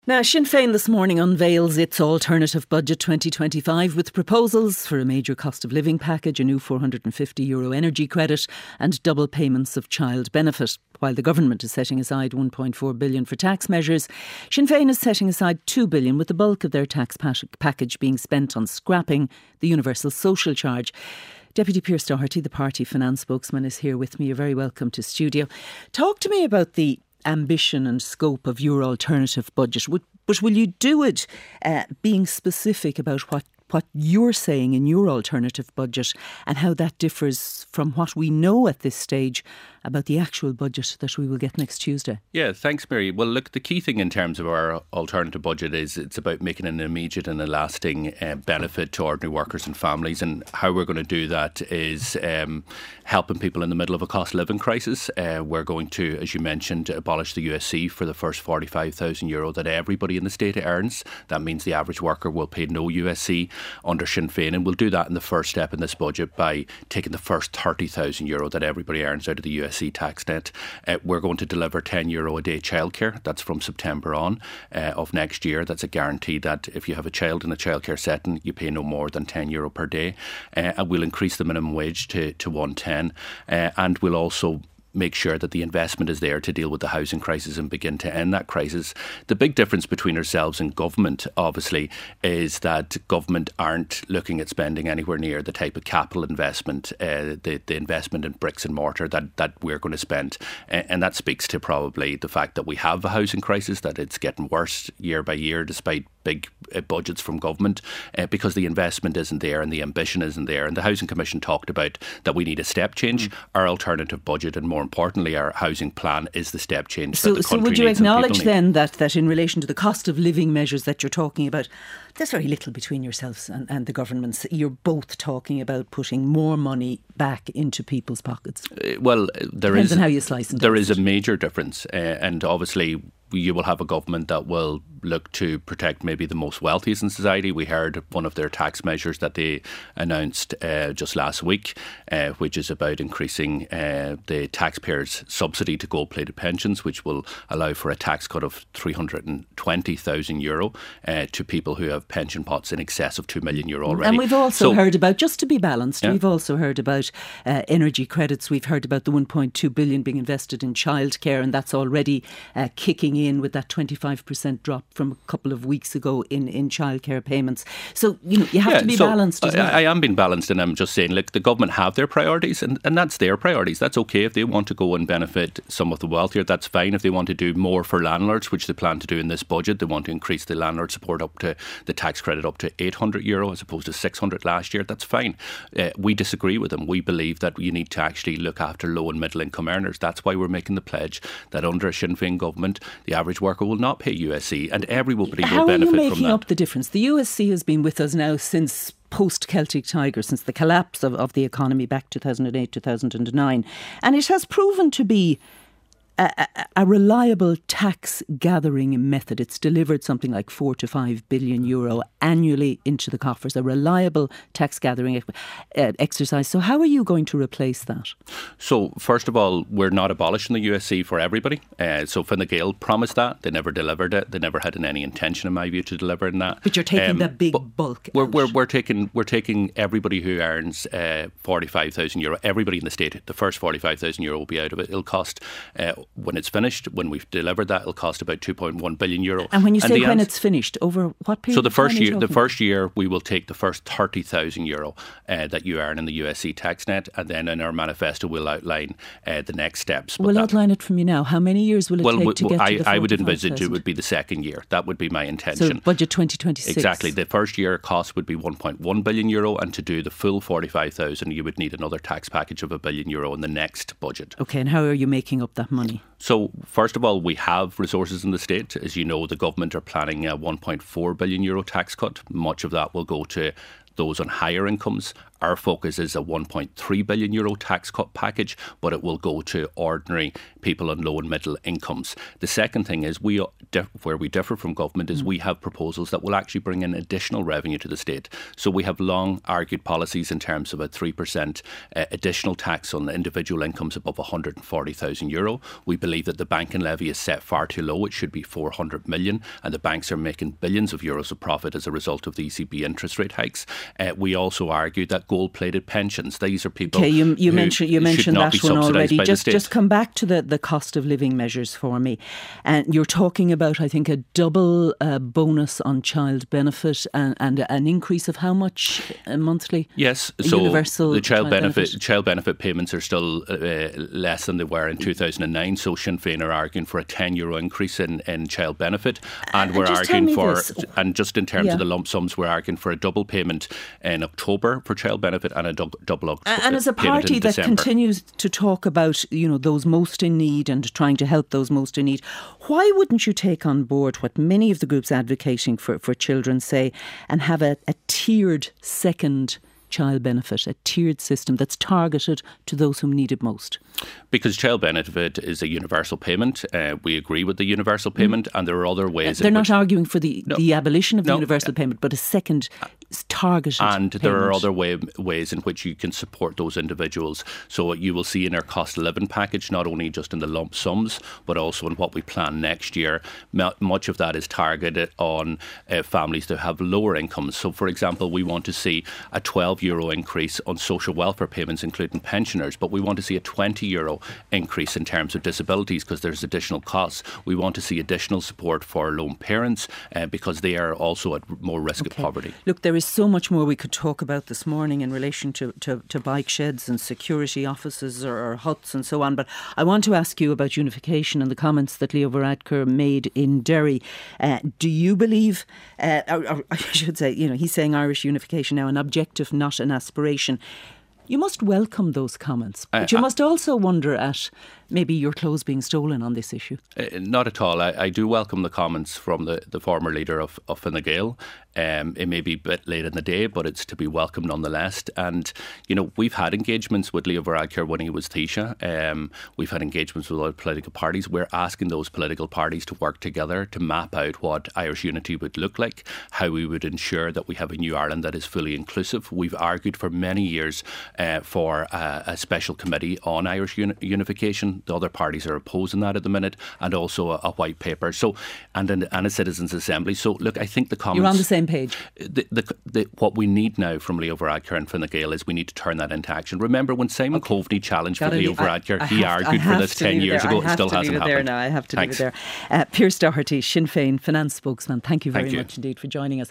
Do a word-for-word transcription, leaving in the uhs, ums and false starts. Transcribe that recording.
Now, Sinn Féin this morning unveils its alternative budget twenty twenty-five with proposals for a major cost of living package, a new four hundred fifty euro energy credit and double payments of child benefit. While the government is setting aside one point four billion for tax measures, Sinn Féin is setting aside two billion, with the bulk of their tax package being spent on scrapping the universal social charge. Deputy Pearse Doherty, the party finance spokesman, is here with me. You're very welcome to studio. Talk to me about the ambition and scope of your alternative budget. But will you do it uh, being specific about what, what you're saying in your alternative budget and how that differs from what we know at this stage about the actual budget that we will get next Tuesday? Yeah, thanks, Mary. Well, look, the key thing in terms of our alternative budget is it's about making an immediate and a lasting uh, benefit to ordinary workers and families. And how we're going to do that is um, helping people in the middle of a cost of living crisis. Uh, we're going to, as you mentioned, abolish the U S C for the first forty-five thousand euro that everybody in the state earns. That means the average worker will pay no U S C under Sinn Féin. And we'll do that in the first step in this budget by taking the first thirty thousand euro that everybody earns out of the U S C tax net. Uh, we're going to deliver ten euro a day childcare. That's from September on uh, of next year. That's a guarantee that if you have a child in a childcare setting, you pay no more than ten euro per day. Uh, and we'll increase the minimum wage to, to one ten. Uh, and we'll also make sure that the investment is there to deal with the housing crisis and begin to end that crisis. The big difference between ourselves and government, obviously, is that government aren't looking at spending anywhere near the type of capital investment, uh, the, the investment in bricks and mortar that, that we're going to spend. Uh, and that speaks to probably the fact that we have a housing crisis, that it's getting worse year by year despite big uh, budgets from government, uh, because the investment isn't there and the ambition isn't there. And the Housing Commission talked about that we need a step change. Mm. Our alternative budget, and more importantly our housing plan, is the step change so, that the so country would you needs acknowledge then that, that in relation to the cost of living measures that you're talking about, there's very little between yourselves and, and the governments? You're both talking about putting more money back into people's pockets. Uh, well, there Depends is on how you slice and there dice is a it. major difference, uh, and obviously you will have a government that will look to protect maybe the most wealthiest in society. We heard one of their tax measures that they announced uh, just last week, uh, which is about increasing uh, the taxpayers' subsidy to gold-plated pensions, which will allow for a tax cut of three hundred twenty thousand euro uh, to people who have pension pots in excess of two million euro already. And we've also so, heard about, just to be balanced, yeah. we've also heard about uh, energy credits. We've heard about the one point two billion being invested in childcare, and that's already uh, kicking in with that twenty-five percent drop from a couple of weeks ago in, in childcare payments. So, you know, you have yeah, to be so balanced as I, well. I am being balanced, and I'm just saying, look, the government have their priorities, and, and that's their priorities. That's okay. If they want to go and benefit some of the wealthier, that's fine. If they want to do more for landlords, which they plan to do in this budget, they want to increase the landlord support up to the tax credit up to eight hundred euro as opposed to six hundred last year, that's fine. Uh, we disagree with them. We believe that you need to actually look after low and middle income earners. That's why we're making the pledge that under a Sinn Féin government, the average worker will not pay U S C, and everybody How will benefit are you from making that. up the difference? The U S C has been with us now since post-Celtic Tiger, since the collapse of, of the economy back two thousand eight, two thousand nine. And it has proven to be a, a, a reliable tax gathering method. It's delivered something like four to five billion euro annually into the coffers, a reliable tax gathering uh, exercise. So how are you going to replace that? So first of all, we're not abolishing the U S C for everybody. Uh, so Fine Gael promised that. They never delivered it. They never had any intention, in my view, to deliver in that. But you're taking um, the big bulk we're, out. we're, we're taking we're taking everybody who earns uh, forty-five thousand euro, everybody in the state, the first forty-five thousand euro will be out of it. It'll cost, uh, when it's finished, when we've delivered that, it'll cost about two point one billion euro. And when you say the when ans- it's finished, over what period So the of time first are you year, the talking? first year, we will take the first thirty thousand euro uh, that you earn in the U S C tax net, and then in our manifesto we'll outline uh, the next steps. But We'll that, outline it from you now. How many years will it well, take we, to get I, to the I would forty-five envisage it thousand? would be the second year. That would be my So intention. budget twenty twenty-six. Exactly. The first year cost would be one point one billion euro, and to do the full forty-five thousand, you would need another tax package of a billion euro in the next budget. Okay, and how are you making up that money? So, first of all, we have resources in the state. As you know, the government are planning a one point four billion euro tax cut. Much of that will go to those on higher incomes. Our focus is a one point three billion euro tax cut package, but it will go to ordinary people on low and middle incomes. The second thing is we where we differ from government is mm. we have proposals that will actually bring in additional revenue to the state. So we have long argued policies in terms of a three percent uh, additional tax on individual incomes above one hundred forty thousand euro. We believe that the banking levy is set far too low. It should be four hundred million, and the banks are making billions of euros of profit as a result of the E C B interest rate hikes. Uh, we also argue that gold-plated pensions, these are people okay, you, you who mentioned, you mentioned should not that be one already. Just, just come back to the, the cost of living measures for me. And you're talking about, I think, a double uh, bonus on child benefit and, and an increase of how much uh, monthly? Yes, a so universal the child, child benefit, benefit child benefit payments are still uh, less than they were in two thousand nine. So Sinn Féin are arguing for a ten euro increase in, in child benefit, and, and we're arguing for, this. and just in terms yeah. of the lump sums, we're arguing for a double payment in October for child benefit and a du- double October and as a party that December. continues to talk about, you know, those most in need and trying to help those most in need, why wouldn't you take on board what many of the groups advocating for, for children say and have a, a tiered second child benefit, a tiered system that's targeted to those who need it most? Because child benefit is a universal payment. Uh, we agree with the universal payment, mm. and there are other ways. They're not which, arguing for the, no, the abolition of the no, universal payment, but a second targeted And payment. there are other way, ways in which you can support those individuals. So you will see in our cost of living package, not only just in the lump sums, but also in what we plan next year. Much of that is targeted on uh, families that have lower incomes. So, for example, we want to see a twelve euro increase on social welfare payments, including pensioners, but we want to see a twenty euro increase in terms of disabilities because there's additional costs. We want to see additional support for lone parents uh, because they are also at more risk okay. of poverty. Look, there is so much more we could talk about this morning in relation to, to, to bike sheds and security offices or, or huts and so on, but I want to ask you about unification and the comments that Leo Varadkar made in Derry. Uh, do you believe, uh, or, or I should say, you know, he's saying Irish unification now, an objective, not an aspiration. You must welcome those comments, but you uh, must also wonder at maybe your clothes being stolen on this issue. Uh, not at all. I, I do welcome the comments from the, the former leader of, of Fine Gael. Um, it may be a bit late in the day, but it's to be welcomed nonetheless. And, you know, we've had engagements with Leo Varadkar when he was Taoiseach. Um, we've had engagements with other political parties. We're asking those political parties to work together to map out what Irish unity would look like, how we would ensure that we have a new Ireland that is fully inclusive. We've argued for many years uh, for a, a special committee on Irish uni- unification. The other parties are opposing that at the minute, and also a, a white paper. So, and, and, and a citizens' assembly. So, look, I think the comments. You're on the same page. The, the, the, what we need now from Leo Varadkar and Fine Gael is we need to turn that into action. Remember when Simon okay. Coveney challenged for Leo Varadkar, he have, argued for this ten years ago. It still hasn't happened. There now. I have to Thanks. leave it there. Uh, Pierce Doherty, Sinn Féin finance spokesman. Thank you very Thank you. much indeed for joining us.